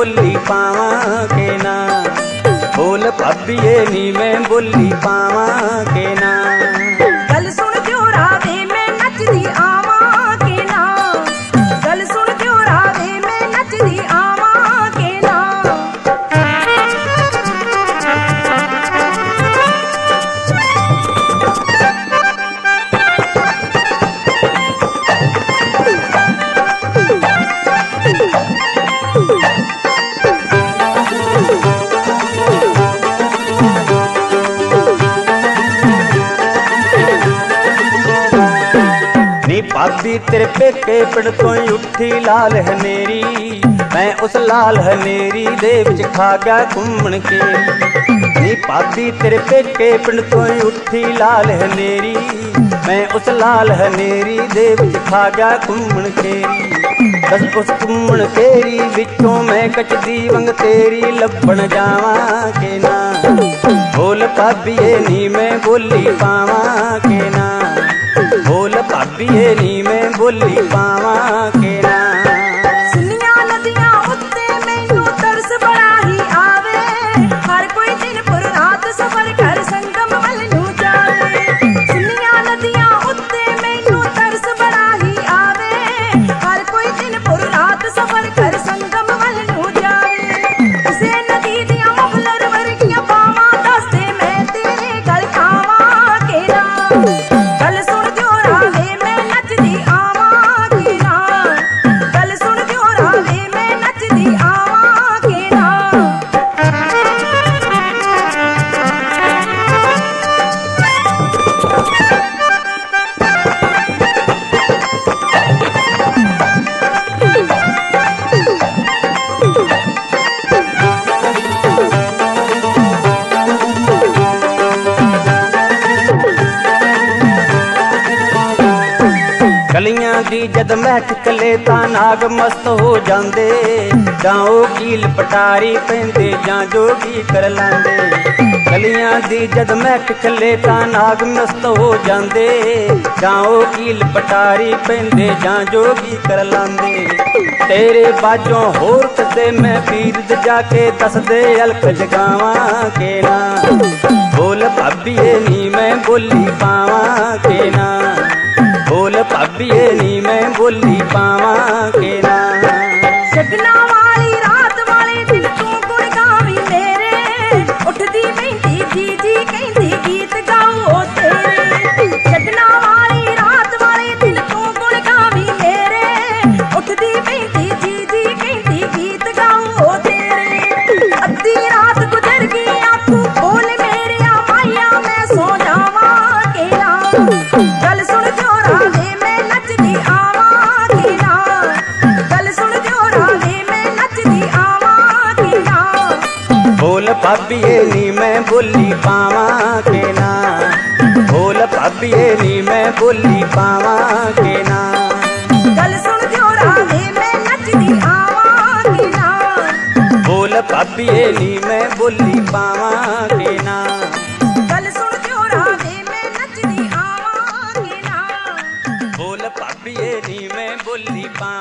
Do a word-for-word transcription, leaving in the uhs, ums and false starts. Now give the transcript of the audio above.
बोली पावा के ना, बोल भाभीए नी मैं बोली पावा के ना। गल सुन क्यों रावे मैं नचदी आवा के ना, गल सुन क्यों रावे मैं नचदी आवा के ना। भाभी तेरे पेके पिंड तो उठी लाल हनेरी, मैं उस लाल हनेरी दे विच खा गया घूमण के। नी भाभी तेरे पेके पिंड तो उठी लाल हनेरी, मैं उस लाल हनेरी दे विच खा गया घूमण के। बस उस घूमण केरी विचों मैं कचदी वंग तेरी लभण जावा के ना, बोल भाभीए नी मैं बोली पावा के ना, बोल भाभीए नी मैं बोली पावा के ना। सुनिया नदियां उत्ते मैनू तरस बड़ा ही आवे, हर कोई दिन पुर रात सफर कर संगम वल नू जावे। सुनिया नदियां उत्ते मैनू तरस बड़ा ही आवे, हर कोई दिन पुर रात सफर कर संगम वल नू जावे। किसे नदी दियां मुहलर वर्गियां पावां दस दे मैं तेरे गल खावा के ना। गल सुन क्यों रावे मैं नचदी आवा के ना, गल सुन क्यों रावे मैं नचदी आवा के ना। गलियां दी जद महक कले तां नाग मस्त हो जांदे, जां ओ कील पटारी पैंदे जां जोगी कर लांदे। गलियां दी जद महक कले तां नाग मस्त हो जांदे, जां ओ कील पटारी पैंदे जां जोगी कर लांदे। तेरे बाजों होर कसदे मैं पीर जाके दस दे अलख जगावा के ना, बोल भाभीए नी मैं बोली पावा के ना, बोल भाभीए नी मैं बोली पावा के ना। सगना वाली रात वाले दिन तू गुण गावी मेरे, उठदी बैठी जी जी कहंदी गीत गाओ तेरे। सगना वाली रात वाले दिन तू गुण गावी मेरे, उठदी बैठी जी जी कहंदी गीत गाओ तेरे। अद्धी रात गुजर गई आंखों खोल मेरे माया मैं सो जावा के ना। गल सुन क्यों रावे मैं नचदी आवा के ना, गल सुन क्यों रावे मैं नचदी आवा के ना। बोल भाभीए नी मैं बोली पावा के ना, बोल भाभीए नी मैं बोली पावा के ना। गल सुन क्यों रावे मैं नचदी आवा के ना, बोल भाभीए नी मैं बोली पावा के ना। गल सुन क्यों रावे मैं नचदी आवा के ना, बोल भाभीए नी मैं बोली पावा